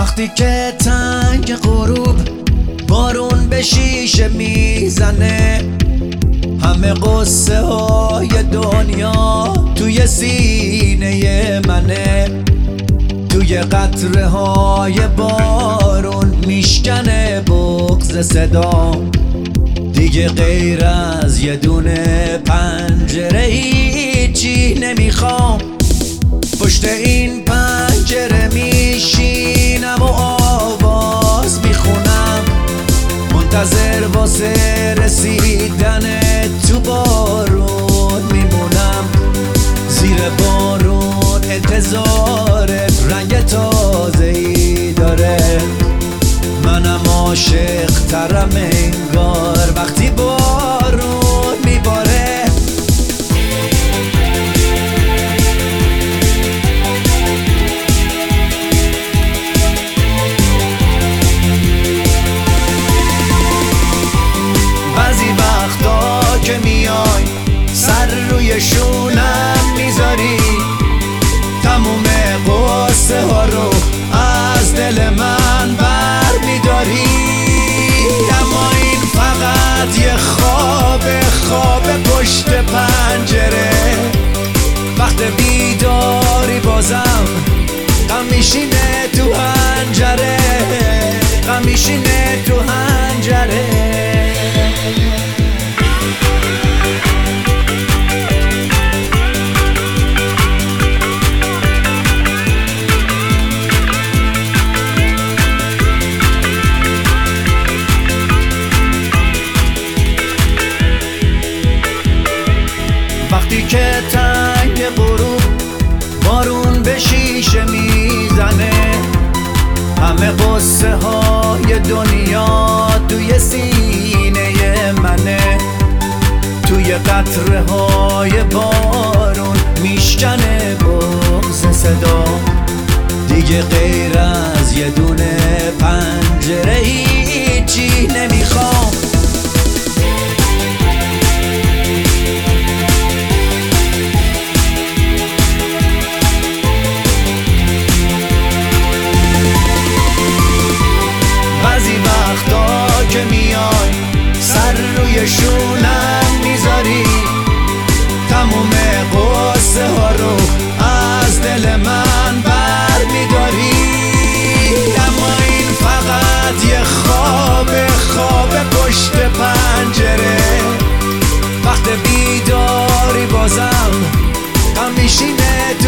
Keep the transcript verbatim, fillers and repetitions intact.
وقتی که تنگ غروب بارون به شیشه میزنه، همه قصه های دنیا توی سینه منه. توی قطره های بارون میشکنه بغض صدا، دیگه غیر از یه دونه پنجره هیچی نمیخوام. پشت این پنجره میشینم و آواز میخونم، منتظر واسه رسیدن تو بارون میمونم. زیر بارون انتظارت رنگ تازه‌ای داره، منم عاشق ترم انگار وقتی بارون میباره. بعضی وقتا که میای سر روی شونم میذاری، تموم قصه ها رو از دل من بر میداری. اما این فقط یه خواب خواب پشت پنجره، وقت بیداری بازم غم میشینه تو حنجره، غم میشینه تو حنجره. وقتی که تنگ غروب بارون به شیشه میزنه، همه قصه های دنیا توی سینه منه. توی قطره های بارون میشکنه بغض صدا، دیگه غیر از یه دونه پنجره هیچی نمیخوام. بعضی وقتا که میای سر روی شونم میذاری، تموم قصه ها رو از دل من بر میداری. اما این فقط یه خواب خواب پشت پنجره، وقت بیداری بازم غم میشینه